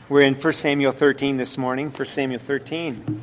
We're in 1 Samuel 13 this morning, 1 Samuel 13.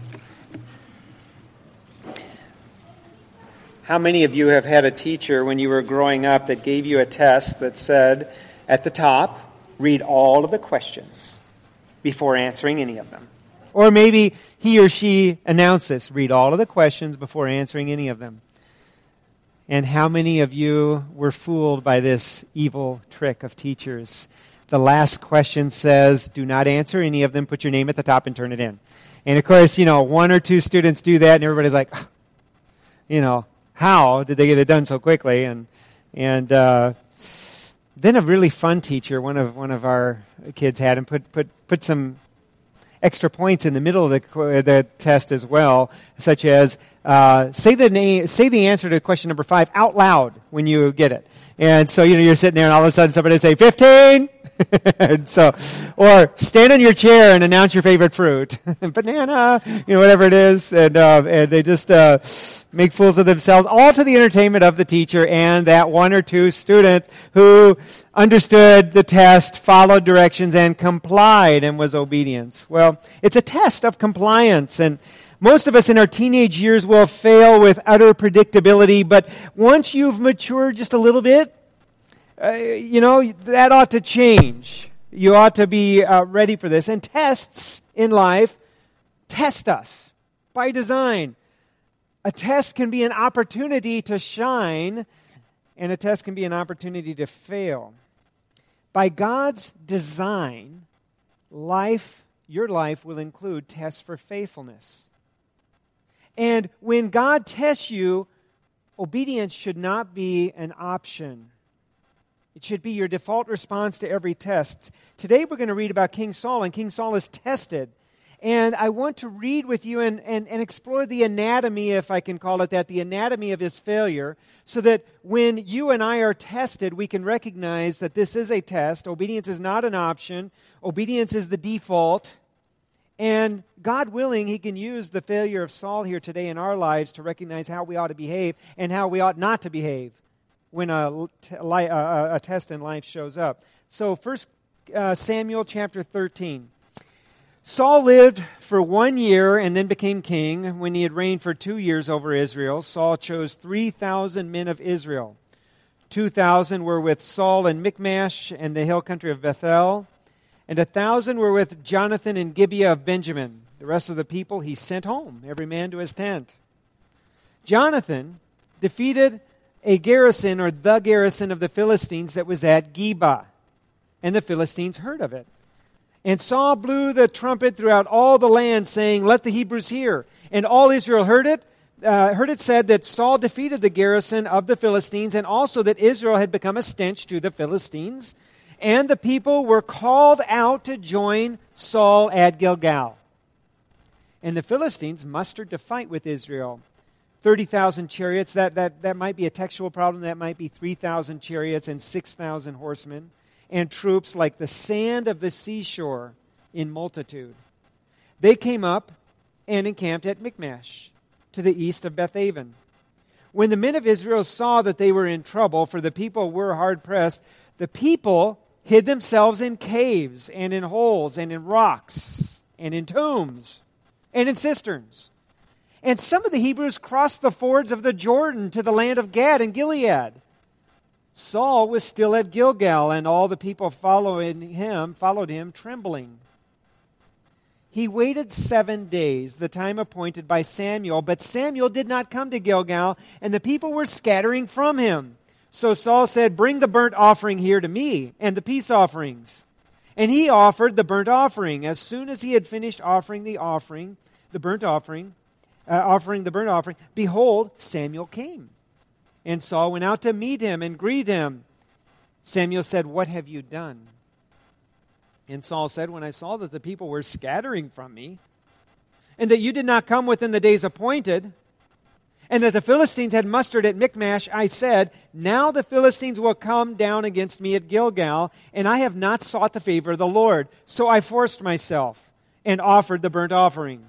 How many of you have had a teacher when you were growing up that gave you a test that said, at the top, read all of the questions before answering any of them? Or maybe he or she announces, read all of the questions before answering any of them. And how many of you were fooled by this evil trick of teachers? The last question says, do not answer any of them, put your name at the top and turn it in. And of course, one or two students do that and everybody's like, how did they get it done so quickly? And then a really fun teacher, one of our kids had him put some extra points in the middle of the test as well, such as say the answer to question number 5 out loud when you get it. And so, you're sitting there and all of a sudden somebody say, 15! And so, or stand on your chair and announce your favorite fruit. Banana, whatever it is. And they just make fools of themselves, all to the entertainment of the teacher and that one or two students who understood the test, followed directions, and complied and was obedient. Well, it's a test of compliance, and most of us in our teenage years will fail with utter predictability, but once you've matured just a little bit, that ought to change. You ought to be ready for this. And tests in life test us by design. A test can be an opportunity to shine, and a test can be an opportunity to fail. By God's design, your life will include tests for faithfulness. And when God tests you, obedience should not be an option. It should be your default response to every test. Today we're going to read about King Saul, and King Saul is tested. And I want to read with you and explore the anatomy, if I can call it that, the anatomy of his failure, so that when you and I are tested, we can recognize that this is a test. Obedience is not an option. Obedience is the default. And God willing, He can use the failure of Saul here today in our lives to recognize how we ought to behave and how we ought not to behave when a test in life shows up. So 1 Samuel chapter 13. Saul lived for 1 year and then became king. When he had reigned for 2 years over Israel, Saul chose 3,000 men of Israel. 2,000 were with Saul in Michmash and the hill country of Bethel, and 1,000 were with Jonathan in Gibeah of Benjamin. The rest of the people he sent home, every man to his tent. Jonathan defeated a garrison, or the garrison of the Philistines that was at Geba, and the Philistines heard of it. And Saul blew the trumpet throughout all the land, saying, let the Hebrews hear. And all Israel heard it said that Saul defeated the garrison of the Philistines, and also that Israel had become a stench to the Philistines. And the people were called out to join Saul at Gilgal. And the Philistines mustered to fight with Israel. 30,000 chariots, that might be a textual problem. That might be 3,000 chariots and 6,000 horsemen. And troops like the sand of the seashore in multitude. They came up and encamped at Michmash, to the east of Bethaven. When the men of Israel saw that they were in trouble, for the people were hard-pressed, the people hid themselves in caves and in holes and in rocks and in tombs and in cisterns. And some of the Hebrews crossed the fords of the Jordan to the land of Gad and Gilead. Saul was still at Gilgal, and all the people followed him trembling. He waited 7 days, the time appointed by Samuel, but Samuel did not come to Gilgal, and the people were scattering from him. So Saul said, bring the burnt offering here to me, and the peace offerings. And he offered the burnt offering. As soon as he had finished offering the burnt offering, behold, Samuel came. And Saul went out to meet him and greet him. Samuel said, what have you done? And Saul said, when I saw that the people were scattering from me, and that you did not come within the days appointed, and that the Philistines had mustered at Michmash, I said, now the Philistines will come down against me at Gilgal, and I have not sought the favor of the Lord. So I forced myself and offered the burnt offering.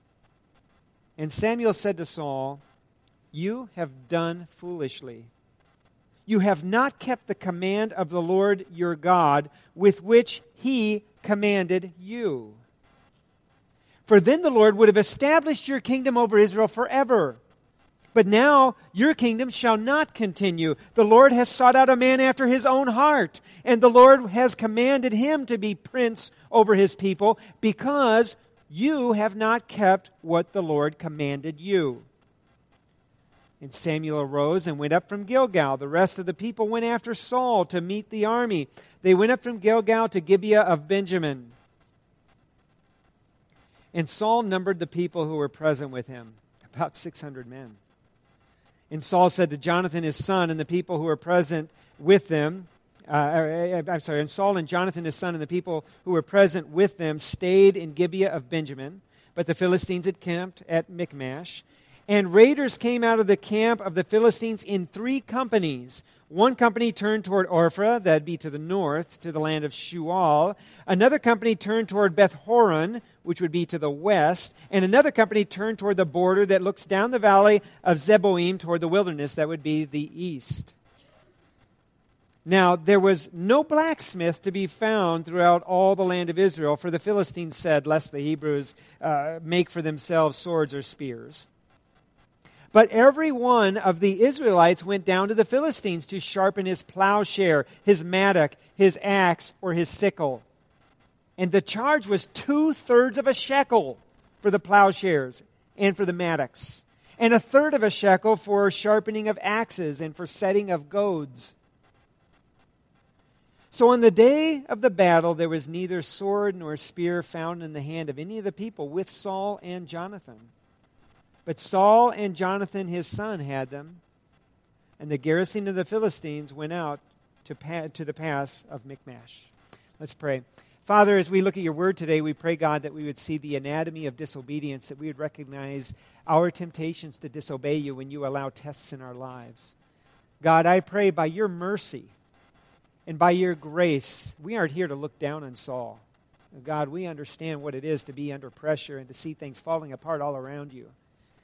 And Samuel said to Saul, you have done foolishly. You have not kept the command of the Lord your God, with which He commanded you. For then the Lord would have established your kingdom over Israel forever. But now your kingdom shall not continue. The Lord has sought out a man after his own heart, and the Lord has commanded him to be prince over his people, because you have not kept what the Lord commanded you. And Samuel arose and went up from Gilgal. The rest of the people went after Saul to meet the army. They went up from Gilgal to Gibeah of Benjamin. And Saul numbered the people who were present with him, about 600 men. And Saul said to Jonathan his son and the people who were present with them, and Saul and Jonathan his son and the people who were present with them stayed in Gibeah of Benjamin, but the Philistines had camped at Michmash. And raiders came out of the camp of the Philistines in 3 companies. One company turned toward Ophrah, that'd be to the north, to the land of Shual. Another company turned toward Beth-horon, which would be to the west. And another company turned toward the border that looks down the valley of Zeboim toward the wilderness, that would be the east. Now, there was no blacksmith to be found throughout all the land of Israel, for the Philistines said, lest the Hebrews make for themselves swords or spears. But every one of the Israelites went down to the Philistines to sharpen his plowshare, his mattock, his axe, or his sickle. And the charge was 2/3 of a shekel for the plowshares and for the mattocks, and 1/3 of a shekel for sharpening of axes and for setting of goads. So on the day of the battle, there was neither sword nor spear found in the hand of any of the people with Saul and Jonathan. But Saul and Jonathan his son had them, and the garrison of the Philistines went out to the pass of Michmash. Let's pray. Father, as we look at your word today, we pray, God, that we would see the anatomy of disobedience, that we would recognize our temptations to disobey you when you allow tests in our lives. God, I pray by your mercy and by your grace, we aren't here to look down on Saul. God, we understand what it is to be under pressure and to see things falling apart all around you.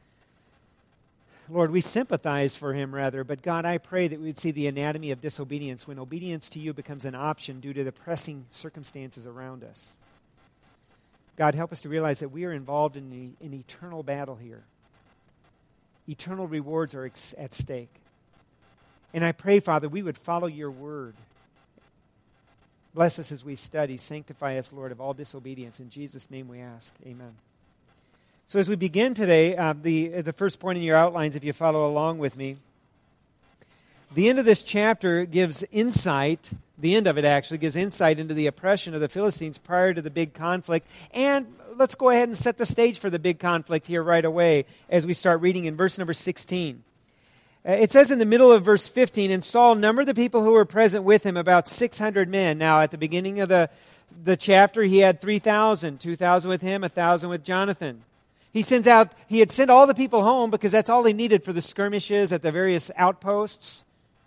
Lord, we sympathize for him, rather, but God, I pray that we would see the anatomy of disobedience when obedience to you becomes an option due to the pressing circumstances around us. God, help us to realize that we are involved in an eternal battle here. Eternal rewards are at stake. And I pray, Father, we would follow your word. Bless us as we study. Sanctify us, Lord, of all disobedience. In Jesus' name we ask. Amen. So as we begin today, the first point in your outlines, if you follow along with me, the end of this chapter gives insight, the end of it actually gives insight into the oppression of the Philistines prior to the big conflict. And let's go ahead and set the stage for the big conflict here right away as we start reading in verse number 16. It says in the middle of verse 15, and Saul numbered the people who were present with him, about 600 men. Now, at the beginning of the chapter, he had 3,000, 2,000 with him, 1,000 with Jonathan. He had sent all the people home because that's all he needed for the skirmishes at the various outposts.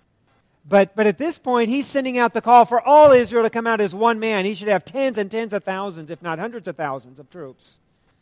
But at this point, he's sending out the call for all Israel to come out as one man. He should have tens and tens of thousands, if not hundreds of thousands of troops.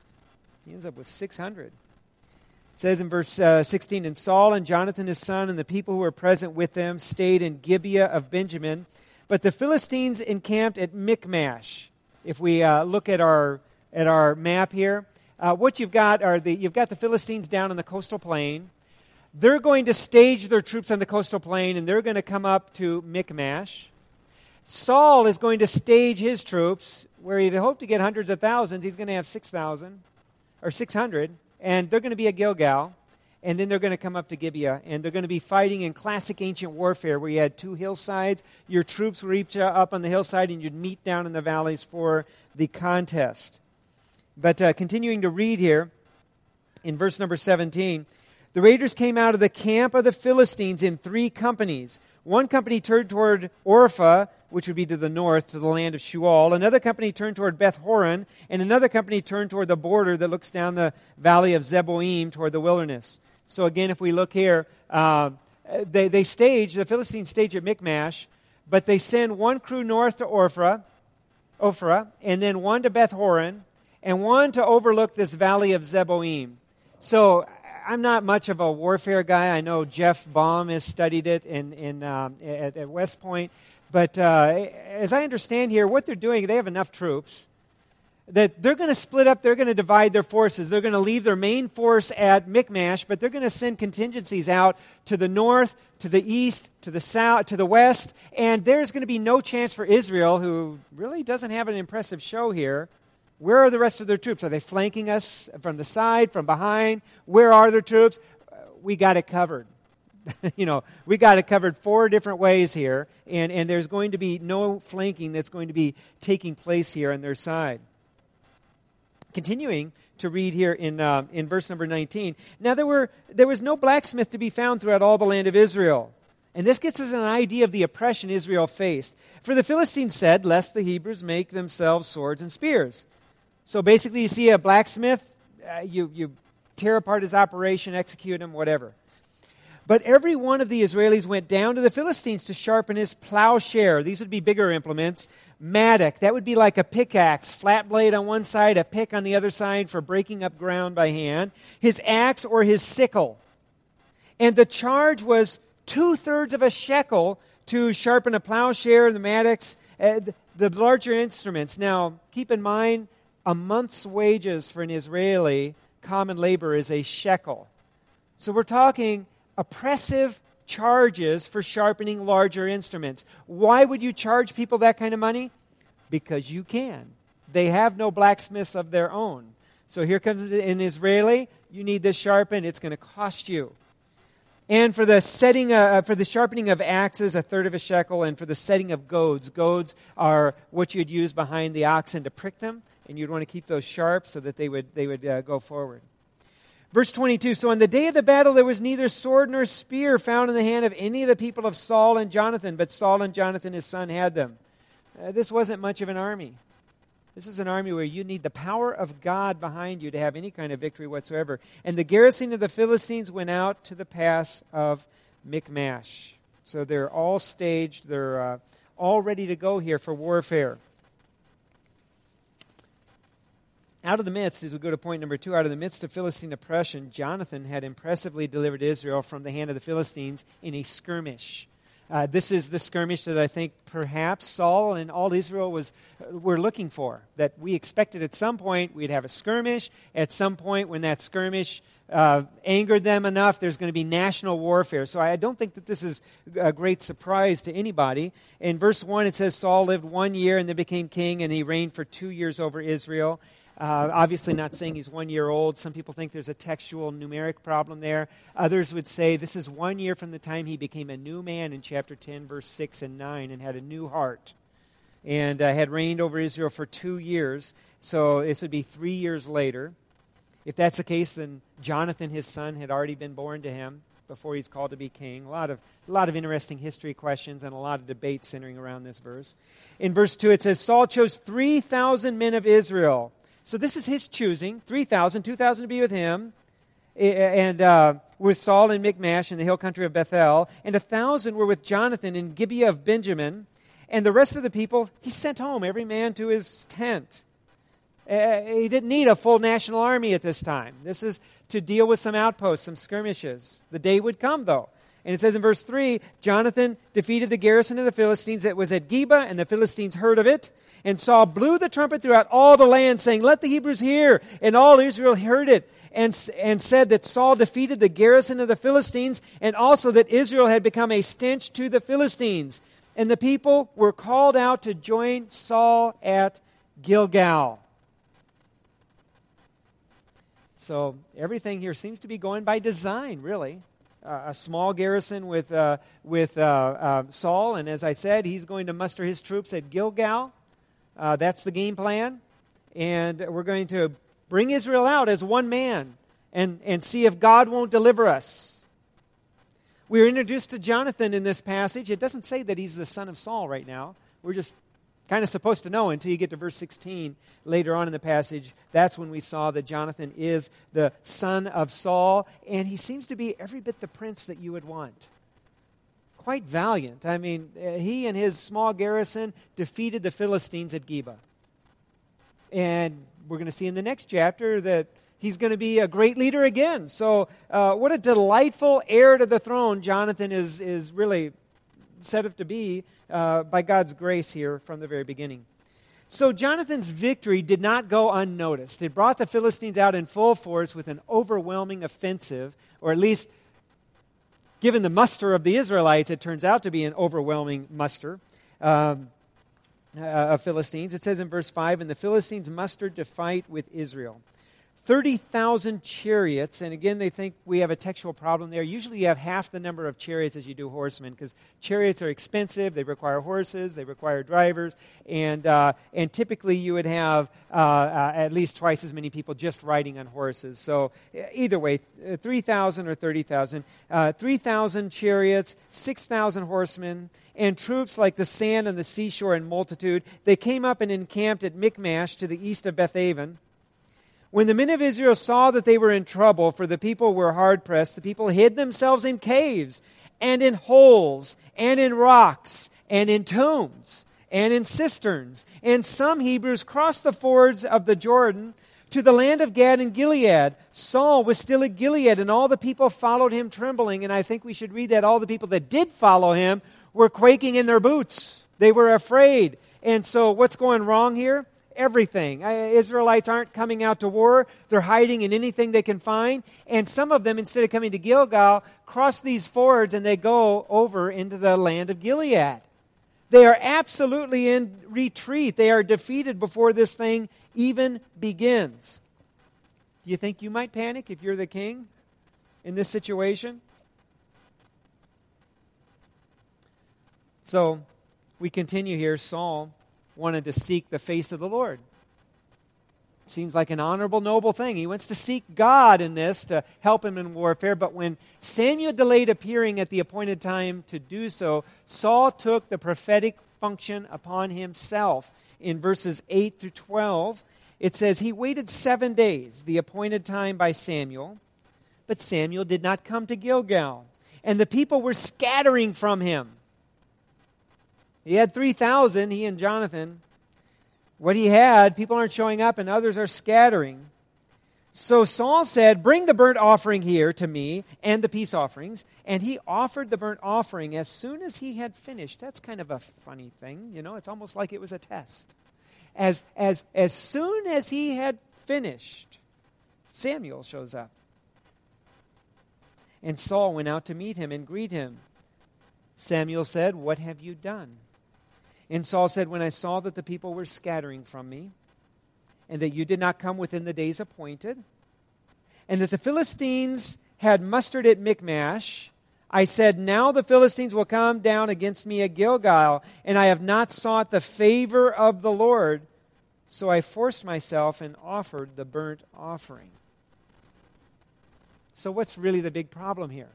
He ends up with 600. It says in verse 16, and Saul and Jonathan his son and the people who were present with them stayed in Gibeah of Benjamin, but the Philistines encamped at Michmash. If we look at our map here, what you've got you've got the Philistines down on the coastal plain. They're going to stage their troops on the coastal plain, and they're going to come up to Michmash. Saul is going to stage his troops, where he'd hoped to get hundreds of thousands. He's going to have 6,000 or 600, and they're going to be at Gilgal, and then they're going to come up to Gibeah, and they're going to be fighting in classic ancient warfare, where you had 2 hillsides. Your troops would reach up on the hillside, and you'd meet down in the valleys for the contest. But continuing to read here, in verse number 17, the raiders came out of the camp of the Philistines in 3 companies. One company turned toward Ophrah, which would be to the north, to the land of Shual. Another company turned toward Beth-horon, and another company turned toward the border that looks down the valley of Zeboim toward the wilderness. So again, if we look here, the Philistines stage at Michmash, but they send one crew north to Ophrah, and then one to Beth-horon, and one to overlook this valley of Zeboim. So I'm not much of a warfare guy. I know Jeff Baum has studied it at West Point. But as I understand here, what they're doing, they have enough troops that they're going to split up, they're going to divide their forces. They're going to leave their main force at Michmash, but they're going to send contingencies out to the north, to the east, to the south, to the west, and there's going to be no chance for Israel, who really doesn't have an impressive show here. Where are the rest of their troops? Are they flanking us from the side, from behind? Where are their troops? We got it covered. We got it covered 4 different ways here, and there's going to be no flanking that's going to be taking place here on their side. Continuing to read here in verse number 19. Now there was no blacksmith to be found throughout all the land of Israel. And this gets us an idea of the oppression Israel faced. For the Philistines said, lest the Hebrews make themselves swords and spears. So basically you see a blacksmith, you tear apart his operation, execute him, whatever. But every one of the Israelis went down to the Philistines to sharpen his plowshare. These would be bigger implements. Mattock, that would be like a pickaxe, flat blade on one side, a pick on the other side for breaking up ground by hand. His axe or his sickle. And the charge was 2/3 of a shekel to sharpen a plowshare, the mattocks, the larger instruments. Now, keep in mind, a month's wages for an Israeli common labor is a shekel. So we're talking oppressive charges for sharpening larger instruments. Why would you charge people that kind of money? Because you can. They have no blacksmiths of their own. So here comes an Israeli. You need this sharpened. It's going to cost you. And for the sharpening of axes, 1/3 of a shekel, and for the setting of goads. Goads are what you'd use behind the oxen to prick them, and you'd want to keep those sharp so that they would go forward. Verse 22, so on the day of the battle there was neither sword nor spear found in the hand of any of the people of Saul and Jonathan, but Saul and Jonathan his son had them. This wasn't much of an army. This is an army where you need the power of God behind you to have any kind of victory whatsoever. And the garrison of the Philistines went out to the pass of Michmash. So they're all staged. They're all ready to go here for warfare. Out of the midst, as we go to point number 2, out of the midst of Philistine oppression, Jonathan had impressively delivered Israel from the hand of the Philistines in a skirmish. This is the skirmish that I think perhaps Saul and all Israel were looking for. That we expected at some point we'd have a skirmish. At some point when that skirmish angered them enough, there's going to be national warfare. So I don't think that this is a great surprise to anybody. In verse 1 it says, Saul lived 1 year and then became king, and he reigned for 2 years over Israel. Obviously not saying he's 1 year old. Some people think there's a textual numeric problem there. Others would say this is 1 year from the time he became a new man in chapter 10, verse 6 and 9, and had a new heart. And had reigned over Israel for 2 years. So this would be 3 years later. If that's the case, then Jonathan, his son, had already been born to him before he's called to be king. A lot of interesting history questions and a lot of debate centering around this verse. In verse 2 it says, Saul chose 3,000 men of Israel. So this is his choosing, 3,000, 2,000 to be with him, and with Saul in Michmash in the hill country of Bethel, and 1,000 were with Jonathan in Gibeah of Benjamin, and the rest of the people he sent home, every man to his tent. He didn't need a full national army at this time. This is to deal with some outposts, some skirmishes. The day would come, though. And it says in verse 3, Jonathan defeated the garrison of the Philistines that was at Geba, and the Philistines heard of it. And Saul blew the trumpet throughout all the land, saying, let the Hebrews hear. And all Israel heard it, and said that Saul defeated the garrison of the Philistines, and also that Israel had become a stench to the Philistines. And the people were called out to join Saul at Gilgal. So everything here seems to be going by design, really. A small garrison with Saul, and as I said, he's going to muster his troops at Gilgal. That's the game plan. And we're going to bring Israel out as one man and see if God won't deliver us. We're introduced to Jonathan in this passage. It doesn't say that he's the son of Saul right now. We're just kind of supposed to know until you get to verse 16 later on in the passage. That's when we saw that Jonathan is the son of Saul, and he seems to be every bit the prince that you would want. Quite valiant. I mean, he and his small garrison defeated the Philistines at Geba. And we're going to see in the next chapter that he's going to be a great leader again. So what a delightful heir to the throne Jonathan is really set up to be by God's grace here from the very beginning. So Jonathan's victory did not go unnoticed. It brought the Philistines out in full force with an overwhelming offensive, or at least given the muster of the Israelites, it turns out to be an overwhelming muster of Philistines. It says in verse 5, "And the Philistines mustered to fight with Israel. 30,000 chariots," and again, they think we have a textual problem there. Usually you have half the number of chariots as you do horsemen, because chariots are expensive, they require horses, they require drivers, and typically you would have at least twice as many people just riding on horses. So either way, 3,000 or 30,000. 3,000 chariots, 6,000 horsemen, and troops like the sand on the seashore in multitude. They came up and encamped at Michmash to the east of Bethaven. When the men of Israel saw that they were in trouble, for the people were hard-pressed, the people hid themselves in caves, and in holes, and in rocks, and in tombs, and in cisterns. And some Hebrews crossed the fords of the Jordan to the land of Gad and Gilead. Saul was still at Gilead, and all the people followed him trembling. And I think we should read that all the people that did follow him were quaking in their boots. They were afraid. And so what's going wrong here? Everything. Israelites aren't coming out to war. They're hiding in anything they can find. And some of them, instead of coming to Gilgal, cross these fords and they go over into the land of Gilead. They are absolutely in retreat. They are defeated before this thing even begins. Do you think you might panic if you're the king in this situation? So we continue here. Saul wanted to seek the face of the Lord. Seems like an honorable, noble thing. He wants to seek God in this to help him in warfare. But when Samuel delayed appearing at the appointed time to do so, Saul took the prophetic function upon himself. In verses 8 through 12, it says, "He waited 7 days, the appointed time by Samuel, but Samuel did not come to Gilgal, and the people were scattering from him." He had 3,000, he and Jonathan. What he had, people aren't showing up and others are scattering. So Saul said, "Bring the burnt offering here to me and the peace offerings." And he offered the burnt offering as soon as he had finished. That's kind of a funny thing, you know. It's almost like it was a test. As soon as he had finished, Samuel shows up. And Saul went out to meet him and greet him. Samuel said, "What have you done?" And Saul said, "When I saw that the people were scattering from me, and that you did not come within the days appointed, and that the Philistines had mustered at Michmash, I said, now the Philistines will come down against me at Gilgal, and I have not sought the favor of the Lord. So I forced myself and offered the burnt offering." So what's really the big problem here?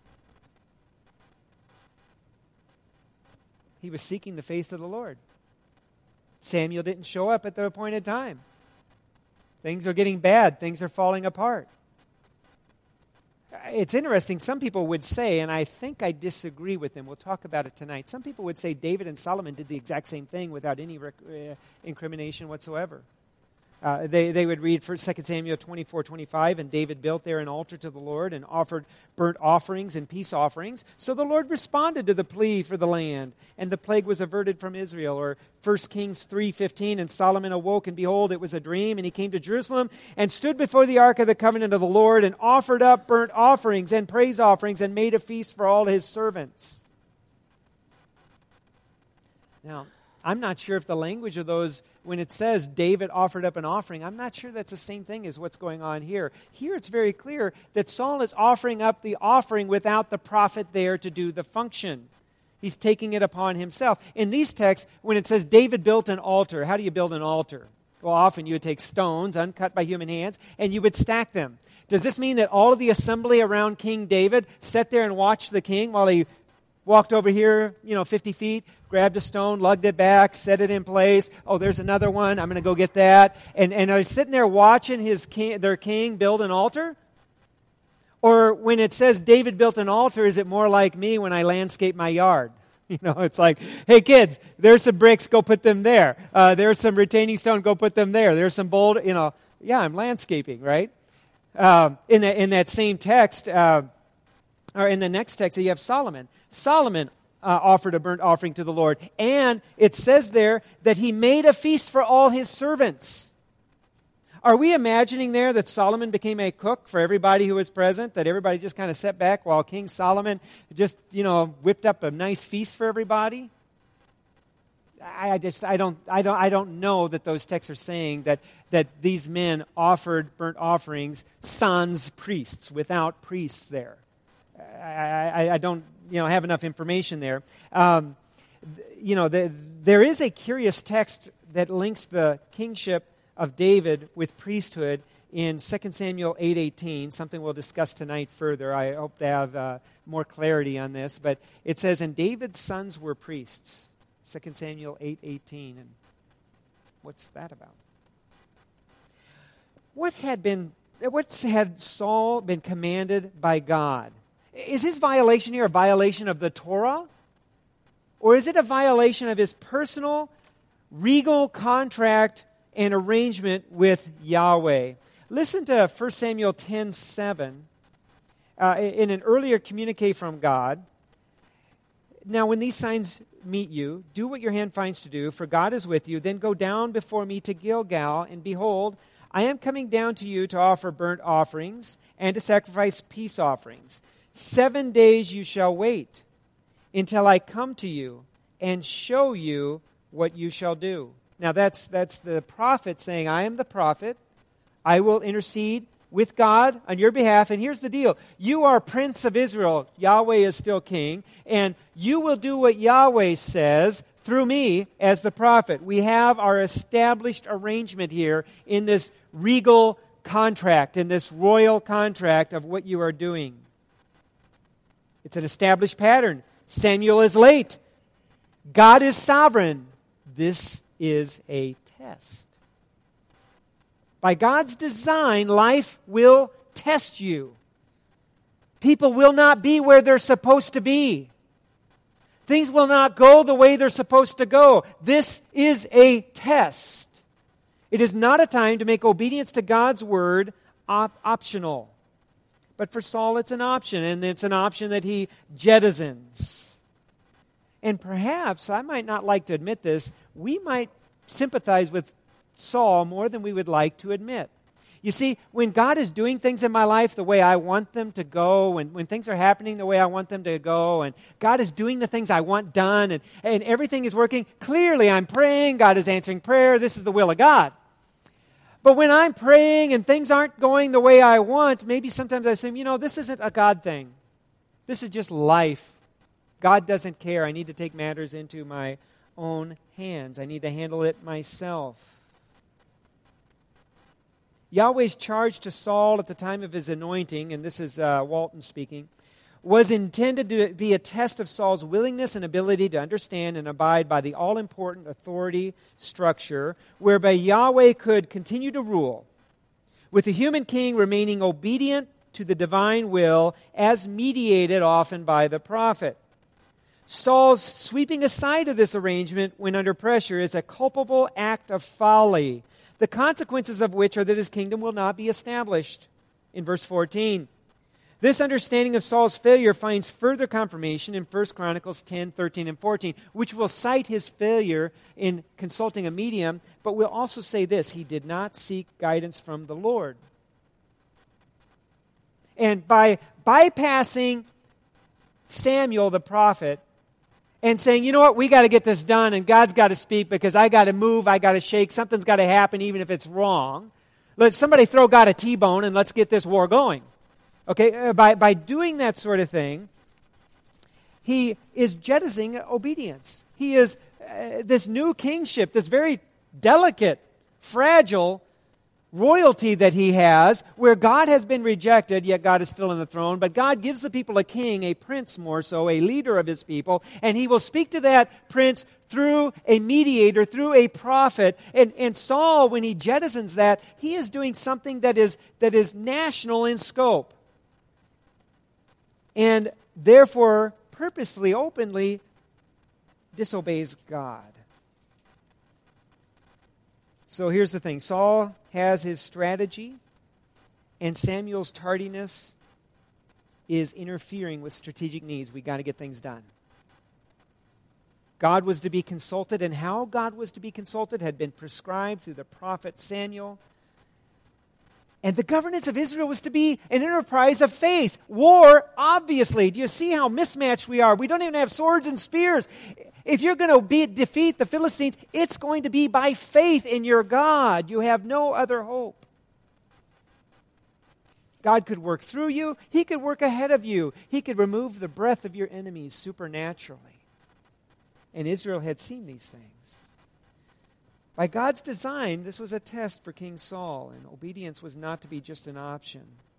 He was seeking the face of the Lord. Samuel didn't show up at the appointed time. Things are getting bad. Things are falling apart. It's interesting. Some people would say, and I think I disagree with them. We'll talk about it tonight. Some people would say David and Solomon did the exact same thing without any incrimination whatsoever. They would read 2 Samuel 24:25, "And David built there an altar to the Lord and offered burnt offerings and peace offerings. So the Lord responded to the plea for the land, and the plague was averted from Israel." Or 1 Kings 3:15, "And Solomon awoke, and behold, it was a dream, and he came to Jerusalem and stood before the ark of the covenant of the Lord and offered up burnt offerings and praise offerings and made a feast for all his servants." Now, I'm not sure if the language of those, when it says David offered up an offering, I'm not sure that's the same thing as what's going on here. Here it's very clear that Saul is offering up the offering without the prophet there to do the function. He's taking it upon himself. In these texts, when it says David built an altar, how do you build an altar? Well, often you would take stones, uncut by human hands, and you would stack them. Does this mean that all of the assembly around King David sat there and watched the king while he walked over here, 50 feet, grabbed a stone, lugged it back, set it in place. Oh, there's another one. I'm going to go get that. And are they sitting there watching their king build an altar? Or when it says David built an altar, is it more like me when I landscape my yard? It's like, hey kids, there's some bricks, go put them there. There's some retaining stone, go put them there. There's some boulder, yeah, I'm landscaping, right? In that same text, or in the next text, you have Solomon. Solomon offered a burnt offering to the Lord. And it says there that he made a feast for all his servants. Are we imagining there that Solomon became a cook for everybody who was present, that everybody just kind of sat back while King Solomon just, whipped up a nice feast for everybody? I don't know that those texts are saying that these men offered burnt offerings sans priests, without priests there. I don't have enough information there. There is a curious text that links the kingship of David with priesthood in 2 Samuel 8:18, something we'll discuss tonight further. I hope to have more clarity on this. But it says, and David's sons were priests. 2 Samuel 8:18. And what's that about? What had Saul been commanded by God? Is his violation here a violation of the Torah? Or is it a violation of his personal, regal contract and arrangement with Yahweh? Listen to 1 Samuel 10:7. In an earlier communique from God, now when these signs meet you, do what your hand finds to do, for God is with you. Then go down before me to Gilgal, and behold, I am coming down to you to offer burnt offerings and to sacrifice peace offerings. 7 days you shall wait until I come to you and show you what you shall do. Now that's the prophet saying, I am the prophet. I will intercede with God on your behalf. And here's the deal. You are Prince of Israel. Yahweh is still king. And you will do what Yahweh says through me as the prophet. We have our established arrangement here in this regal contract, in this royal contract of what you are doing. It's an established pattern. Samuel is late. God is sovereign. This is a test. By God's design, life will test you. People will not be where they're supposed to be. Things will not go the way they're supposed to go. This is a test. It is not a time to make obedience to God's word optional. But for Saul, it's an option, and it's an option that he jettisons. And perhaps, I might not like to admit this, we might sympathize with Saul more than we would like to admit. You see, when God is doing things in my life the way I want them to go, and when things are happening the way I want them to go, and God is doing the things I want done, and everything is working, clearly I'm praying, God is answering prayer, this is the will of God. But when I'm praying and things aren't going the way I want, maybe sometimes I assume, this isn't a God thing. This is just life. God doesn't care. I need to take matters into my own hands. I need to handle it myself. Yahweh's charge to Saul at the time of his anointing, and this is Walton speaking, was intended to be a test of Saul's willingness and ability to understand and abide by the all-important authority structure whereby Yahweh could continue to rule, with the human king remaining obedient to the divine will as mediated often by the prophet. Saul's sweeping aside of this arrangement when under pressure is a culpable act of folly, the consequences of which are that his kingdom will not be established. In verse 14, this understanding of Saul's failure finds further confirmation in 1 Chronicles 10, 13, and 14, which will cite his failure in consulting a medium, but will also say this: he did not seek guidance from the Lord. And by bypassing Samuel the prophet and saying, you know what, we got to get this done, and God's got to speak because I got to move, I got to shake, something's got to happen even if it's wrong. Let somebody throw God a T-bone and let's get this war going. Okay, by doing that sort of thing, he is jettisoning obedience. He is this new kingship, this very delicate, fragile royalty that he has, where God has been rejected, yet God is still on the throne. But God gives the people a king, a prince more so, a leader of his people, and he will speak to that prince through a mediator, through a prophet. And Saul, when he jettisons that, he is doing something that is national in scope. And therefore, purposefully, openly disobeys God. So here's the thing. Saul has his strategy, and Samuel's tardiness is interfering with strategic needs. We got to get things done. God was to be consulted, and how God was to be consulted had been prescribed through the prophet Samuel. And the governance of Israel was to be an enterprise of faith. War, obviously. Do you see how mismatched we are? We don't even have swords and spears. If you're going to defeat the Philistines, it's going to be by faith in your God. You have no other hope. God could work through you. He could work ahead of you. He could remove the breath of your enemies supernaturally. And Israel had seen these things. By God's design, this was a test for King Saul, and obedience was not to be just an option.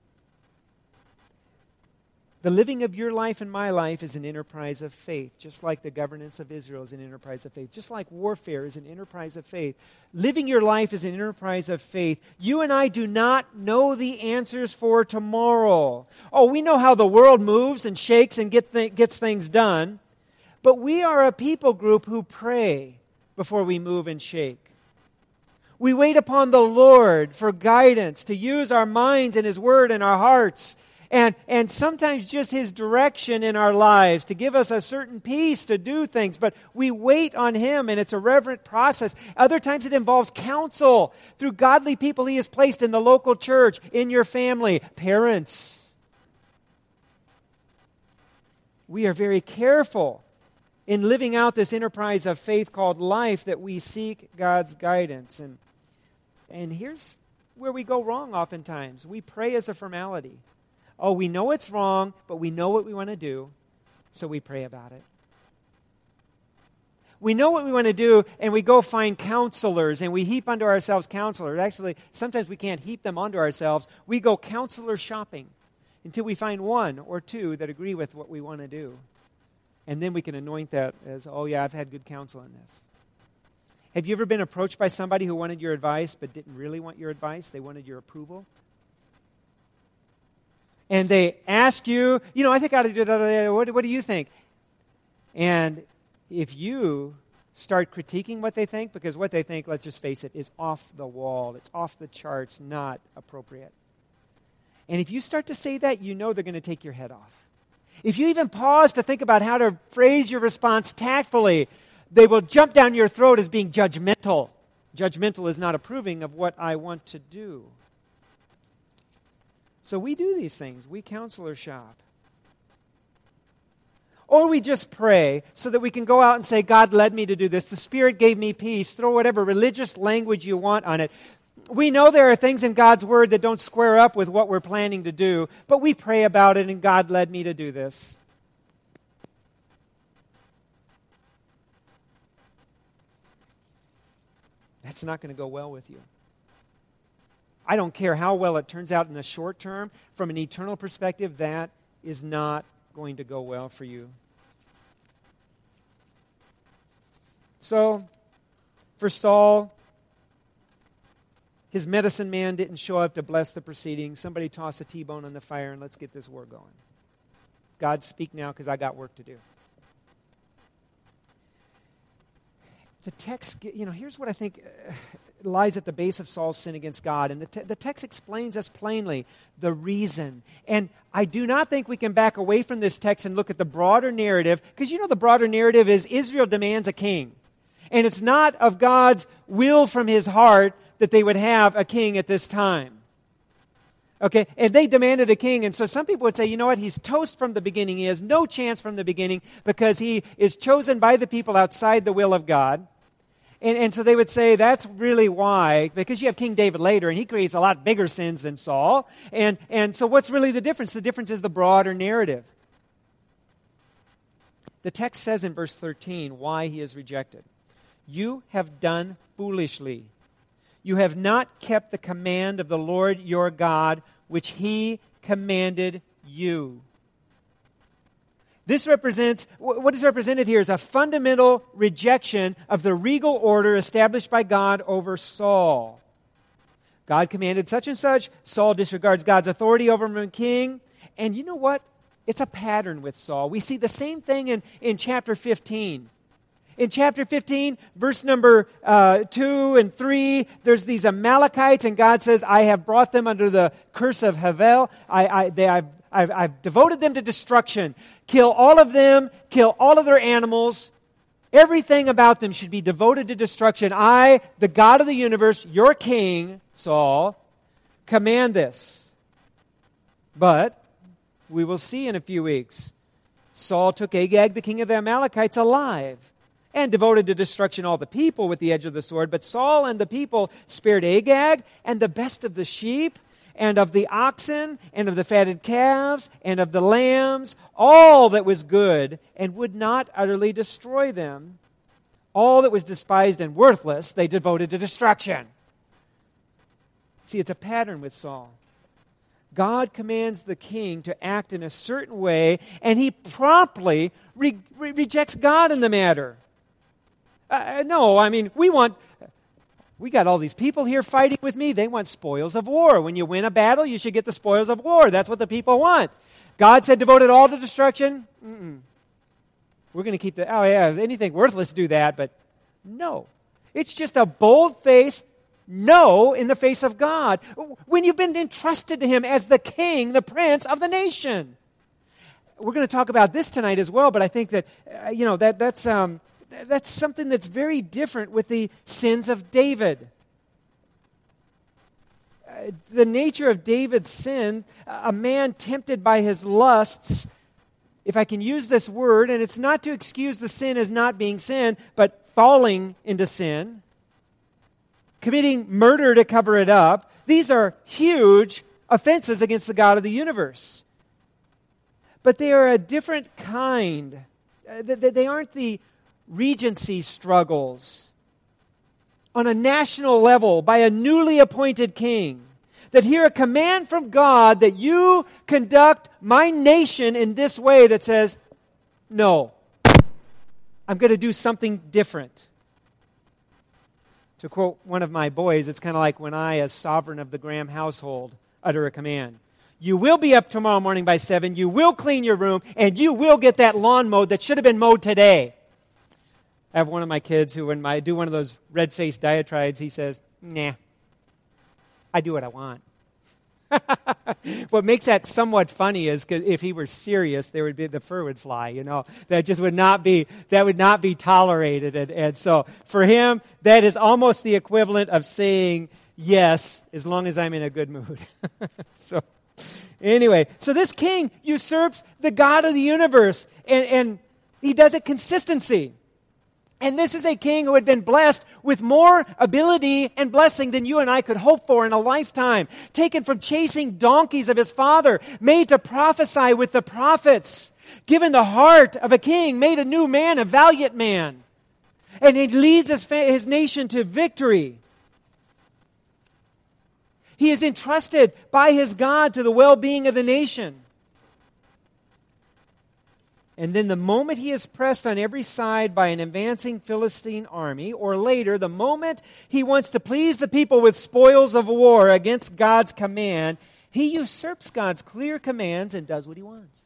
The living of your life and my life is an enterprise of faith, just like the governance of Israel is an enterprise of faith, just like warfare is an enterprise of faith. Living your life is an enterprise of faith. You and I do not know the answers for tomorrow. Oh, we know how the world moves and shakes and gets things done, but we are a people group who pray before we move and shake. We wait upon the Lord for guidance, to use our minds and His Word in our hearts, and sometimes just His direction in our lives to give us a certain peace to do things. But we wait on Him, and it's a reverent process. Other times it involves counsel through godly people He has placed in the local church, in your family, parents. We are very careful in living out this enterprise of faith called life that we seek God's guidance. And here's where we go wrong oftentimes. We pray as a formality. Oh, we know it's wrong, but we know what we want to do, so we pray about it. We know what we want to do, and we go find counselors, and we heap unto ourselves counselors. Actually, sometimes we can't heap them onto ourselves. We go counselor shopping until we find one or two that agree with what we want to do. And then we can anoint that as, oh yeah, I've had good counsel in this. Have you ever been approached by somebody who wanted your advice but didn't really want your advice? They wanted your approval. And they ask you, I think I ought to do that. What do you think? And if you start critiquing what they think, because what they think, let's just face it, is off the wall, it's off the charts, not appropriate. And if you start to say that, you know they're going to take your head off. If you even pause to think about how to phrase your response tactfully, they will jump down your throat as being judgmental. Judgmental is not approving of what I want to do. So we do these things. We counselor shop. Or we just pray so that we can go out and say, God led me to do this. The Spirit gave me peace. Throw whatever religious language you want on it. We know there are things in God's Word that don't square up with what we're planning to do, but we pray about it, and God led me to do this. That's not going to go well with you. I don't care how well it turns out in the short term. From an eternal perspective, that is not going to go well for you. So, for Saul, his medicine man didn't show up to bless the proceedings. Somebody toss a T-bone on the fire and let's get this war going. God, speak now because I got work to do. The text, here's what I think lies at the base of Saul's sin against God. And the text explains us plainly the reason. And I do not think we can back away from this text and look at the broader narrative, because the broader narrative is Israel demands a king. And it's not of God's will from His heart that they would have a king at this time. Okay, and they demanded a king, and so some people would say, you know what, he's toast from the beginning. He has no chance from the beginning because he is chosen by the people outside the will of God. And so they would say that's really why, because you have King David later, and he creates a lot bigger sins than Saul. And so what's really the difference? The difference is the broader narrative. The text says in verse 13 why he is rejected. You have done foolishly. You have not kept the command of the Lord your God, which He commanded you. What is represented here is a fundamental rejection of the regal order established by God over Saul. God commanded such and such. Saul disregards God's authority over him, king. And you know what? It's a pattern with Saul. We see the same thing in chapter 15. In chapter 15, verse number 2 and 3, there's these Amalekites, and God says, I have brought them under the curse of Havel. I've devoted them to destruction. Kill all of them, kill all of their animals, Everything about them should be devoted to destruction. I, the God of the universe, your king, Saul, command this. But we will see in a few weeks, Saul took Agag, the king of the Amalekites, alive and devoted to destruction all the people with the edge of the sword. But Saul and the people spared Agag and the best of the sheep and of the oxen and of the fatted calves and of the lambs, all that was good, and would not utterly destroy them. All that was despised and worthless they devoted to destruction. See, it's a pattern with Saul. God commands the king to act in a certain way, and he promptly rejects God in the matter. We got all these people here fighting with me. They want spoils of war. When you win a battle, you should get the spoils of war. That's what the people want. God said devote it all to destruction. We're going to keep anything worthless do that, but no. It's just a bold-faced no in the face of God. When you've been entrusted to him as the king, the prince of the nation. We're going to talk about this tonight as well, but I think that, that's something that's very different with the sins of David. The nature of David's sin, a man tempted by his lusts, if I can use this word, and it's not to excuse the sin as not being sin, but falling into sin, committing murder to cover it up, these are huge offenses against the God of the universe. But they are a different kind. They aren't the regency struggles on a national level by a newly appointed king. That hear a command from God that you conduct my nation in this way that says, no, I'm going to do something different. To quote one of my boys, it's kind of like when I, as sovereign of the Graham household, utter a command. You will be up tomorrow morning by 7, you will clean your room, and you will get that lawn mowed that should have been mowed today. I have one of my kids who, when I do one of those red-faced diatribes, he says, nah, I do what I want. What makes that somewhat funny is because if he were serious, the fur would fly, That just would not be tolerated. And so for him, that is almost the equivalent of saying yes, as long as I'm in a good mood. So anyway, so this king usurps the God of the universe, and he does it consistency. And this is a king who had been blessed with more ability and blessing than you and I could hope for in a lifetime. Taken from chasing donkeys of his father, made to prophesy with the prophets. Given the heart of a king, made a new man, a valiant man. And he leads his nation to victory. He is entrusted by his God to the well-being of the nation. And then the moment he is pressed on every side by an advancing Philistine army, or later, the moment he wants to please the people with spoils of war against God's command, he usurps God's clear commands and does what he wants.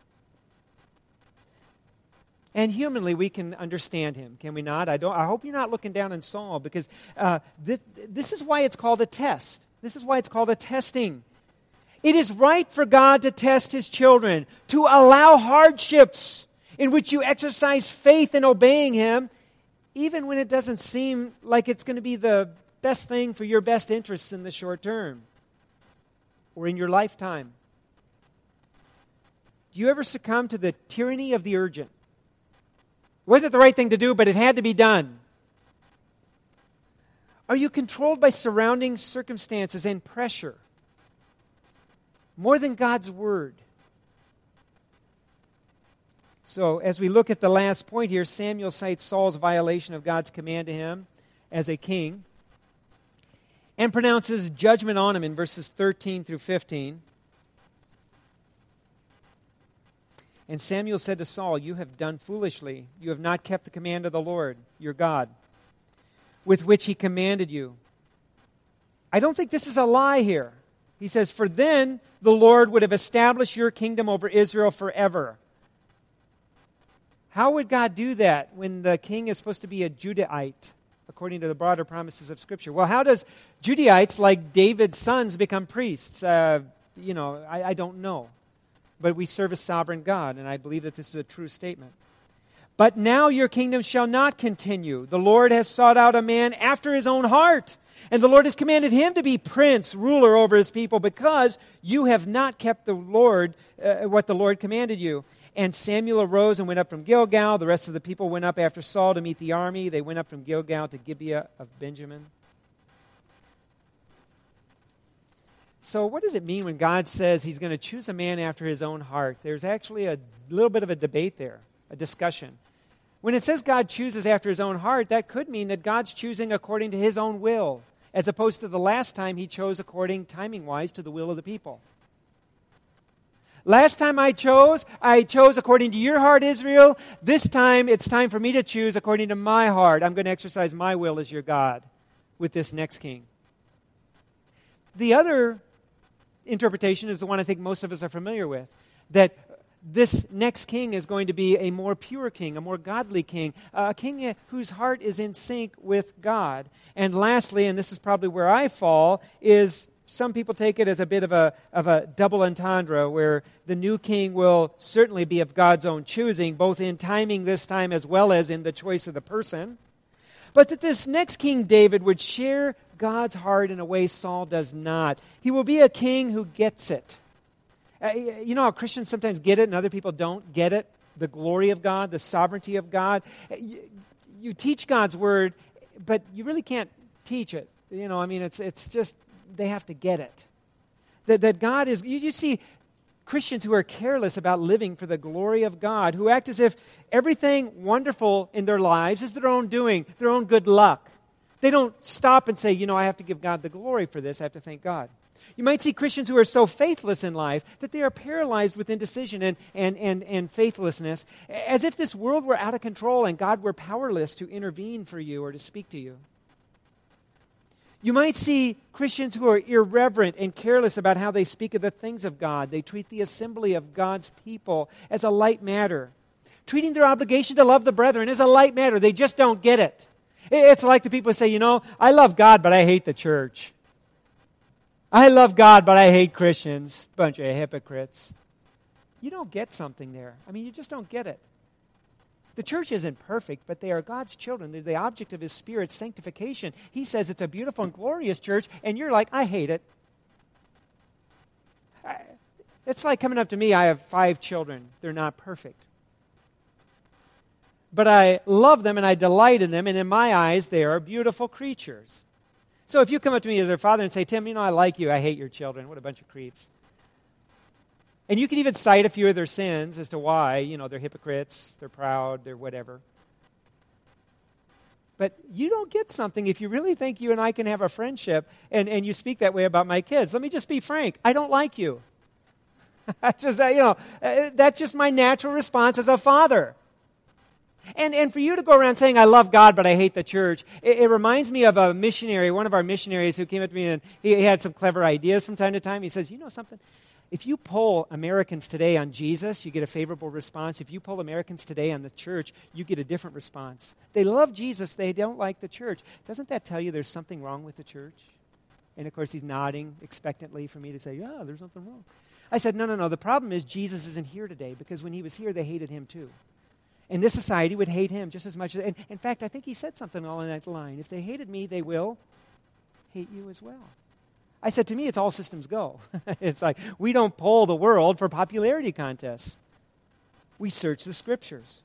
And humanly, we can understand him, can we not? I hope you're not looking down on Saul, because this is why it's called a test. This is why it's called a testing. It is right for God to test his children, to allow hardships in which you exercise faith in obeying him, even when it doesn't seem like it's going to be the best thing for your best interests in the short term or in your lifetime. Do you ever succumb to the tyranny of the urgent? It wasn't the right thing to do, but it had to be done. Are you controlled by surrounding circumstances and pressure more than God's word? So, as we look at the last point here, Samuel cites Saul's violation of God's command to him as a king and pronounces judgment on him in verses 13 through 15. And Samuel said to Saul, "You have done foolishly. You have not kept the command of the Lord, your God, with which he commanded you." I don't think this is a lie here. He says, "For then the Lord would have established your kingdom over Israel forever." How would God do that when the king is supposed to be a Judahite, according to the broader promises of Scripture? Well, how does Judaites, like David's sons, become priests? I don't know. But we serve a sovereign God, and I believe that this is a true statement. But now your kingdom shall not continue. The Lord has sought out a man after his own heart, and the Lord has commanded him to be prince, ruler over his people, because you have not kept the Lord what the Lord commanded you. And Samuel arose and went up from Gilgal. The rest of the people went up after Saul to meet the army. They went up from Gilgal to Gibeah of Benjamin. So what does it mean when God says he's going to choose a man after his own heart? There's actually a little bit of a debate there, a discussion. When it says God chooses after his own heart, that could mean that God's choosing according to his own will, as opposed to the last time he chose according, timing-wise, to the will of the people. Last time I chose according to your heart, Israel. This time, it's time for me to choose according to my heart. I'm going to exercise my will as your God with this next king. The other interpretation is the one I think most of us are familiar with, that this next king is going to be a more pure king, a more godly king, a king whose heart is in sync with God. And lastly, and this is probably where I fall, is some people take it as a bit of a double entendre, where the new king will certainly be of God's own choosing, both in timing this time as well as in the choice of the person. But that this next king, David, would share God's heart in a way Saul does not. He will be a king who gets it. You know how Christians sometimes get it and other people don't get it? The glory of God, the sovereignty of God. You teach God's word, but you really can't teach it. You know, I mean, it's just, they have to get it. That God is, you see Christians who are careless about living for the glory of God, who act as if everything wonderful in their lives is their own doing, their own good luck. They don't stop and say, you know, I have to give God the glory for this. I have to thank God. You might see Christians who are so faithless in life that they are paralyzed with indecision and faithlessness, as if this world were out of control and God were powerless to intervene for you or to speak to you. You might see Christians who are irreverent and careless about how they speak of the things of God. They treat the assembly of God's people as a light matter, treating their obligation to love the brethren as a light matter. They just don't get it. It's like the people who say, you know, I love God, but I hate the church. I love God, but I hate Christians. Bunch of hypocrites. You don't get something there. I mean, you just don't get it. The church isn't perfect, but they are God's children. They're the object of His Spirit's sanctification. He says it's a beautiful and glorious church, and you're like, I hate it. It's like coming up to me. I have 5 children. They're not perfect. But I love them, and I delight in them, and in my eyes, they are beautiful creatures. So if you come up to me as their father and say, Tim, you know, I like you. I hate your children. What a bunch of creeps. And you can even cite a few of their sins as to why, you know, they're hypocrites, they're proud, they're whatever. But you don't get something if you really think you and I can have a friendship and you speak that way about my kids. Let me just be frank. I don't like you. That's just my natural response as a father. And for you to go around saying, I love God, but I hate the church, it reminds me of a missionary, one of our missionaries who came up to me and he had some clever ideas from time to time. He says, you know something? If you poll Americans today on Jesus, you get a favorable response. If you poll Americans today on the church, you get a different response. They love Jesus, they don't like the church. Doesn't that tell you there's something wrong with the church? And of course he's nodding expectantly for me to say, yeah, there's nothing wrong. I said, no. The problem is Jesus isn't here today because when he was here, they hated him too. And this society would hate him just as much. And in fact, I think he said something along that line. If they hated me, they will hate you as well. I said, to me, it's all systems go. It's like, we don't poll the world for popularity contests. We search the Scriptures.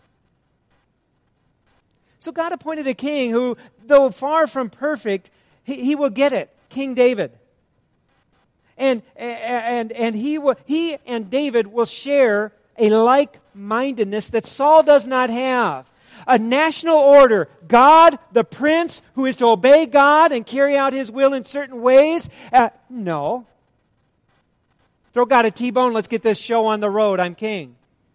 So God appointed a king who, though far from perfect, he will get it, King David. And he and David will share a like-mindedness that Saul does not have. A national order. God, the prince, who is to obey God and carry out his will in certain ways. No. Throw God a T-bone, let's get this show on the road, I'm king.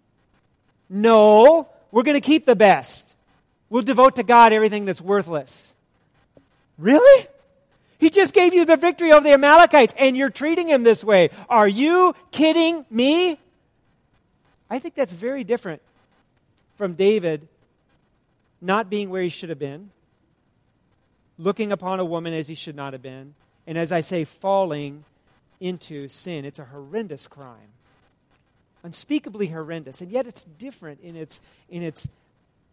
No, we're going to keep the best. We'll devote to God everything that's worthless. Really? He just gave you the victory over the Amalekites, and you're treating him this way. Are you kidding me? I think that's very different from David not being where he should have been, looking upon a woman as he should not have been, and as I say, falling into sin. It's a horrendous crime. Unspeakably horrendous. And yet it's different in its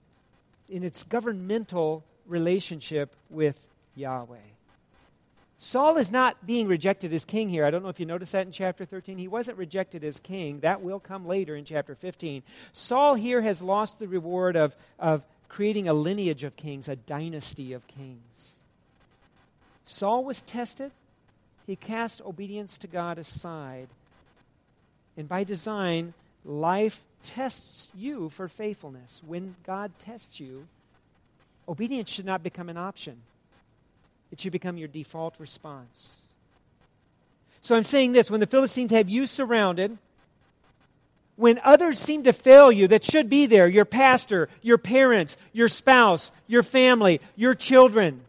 in its governmental relationship with Yahweh. Saul is not being rejected as king here. I don't know if you noticed that in chapter 13. He wasn't rejected as king. That will come later in chapter 15. Saul here has lost the reward of creating a lineage of kings, a dynasty of kings. Saul was tested. He cast obedience to God aside. And by design, life tests you for faithfulness. When God tests you, obedience should not become an option. It should become your default response. So I'm saying this, when the Philistines have you surrounded, when others seem to fail you that should be there, your pastor, your parents, your spouse, your family, your children,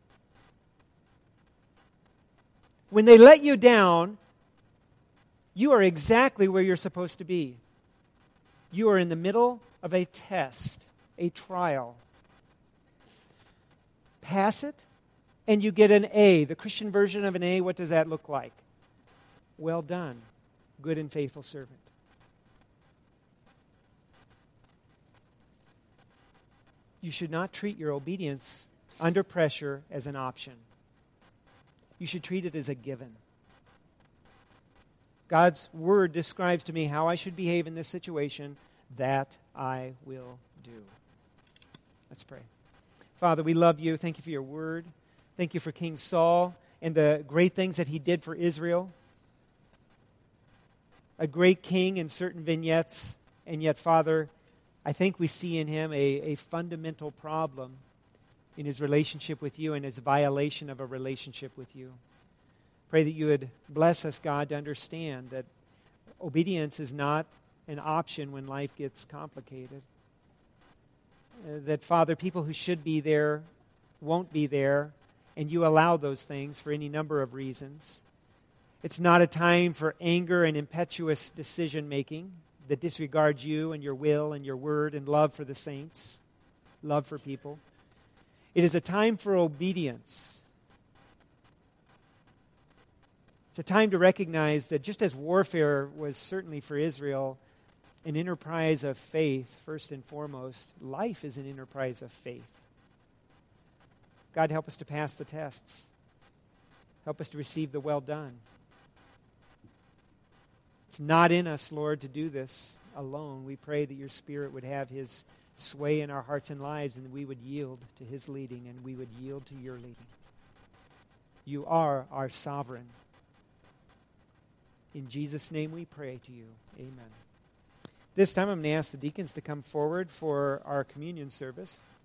when they let you down, you are exactly where you're supposed to be. You are in the middle of a test, a trial. Pass it, and you get an A. The Christian version of an A, what does that look like? Well done, good and faithful servant. You should not treat your obedience under pressure as an option. You should treat it as a given. God's word describes to me how I should behave in this situation. That I will do. Let's pray. Father, we love you. Thank you for your word. Thank you for King Saul and the great things that he did for Israel. A great king in certain vignettes, and yet, Father, I think we see in him a fundamental problem in his relationship with you and his violation of a relationship with you. Pray that you would bless us, God, to understand that obedience is not an option when life gets complicated. That, Father, people who should be there won't be there, and you allow those things for any number of reasons. It's not a time for anger and impetuous decision-making that disregards you and your will and your word and love for the saints, love for people. It is a time for obedience. It's a time to recognize that just as warfare was certainly for Israel an enterprise of faith, first and foremost, life is an enterprise of faith. God, help us to pass the tests. Help us to receive the well done. It's not in us, Lord, to do this alone. We pray that your Spirit would have his sway in our hearts and lives, and that we would yield to his leading, and we would yield to your leading. You are our sovereign. In Jesus' name we pray to you. Amen. This time I'm going to ask the deacons to come forward for our communion service.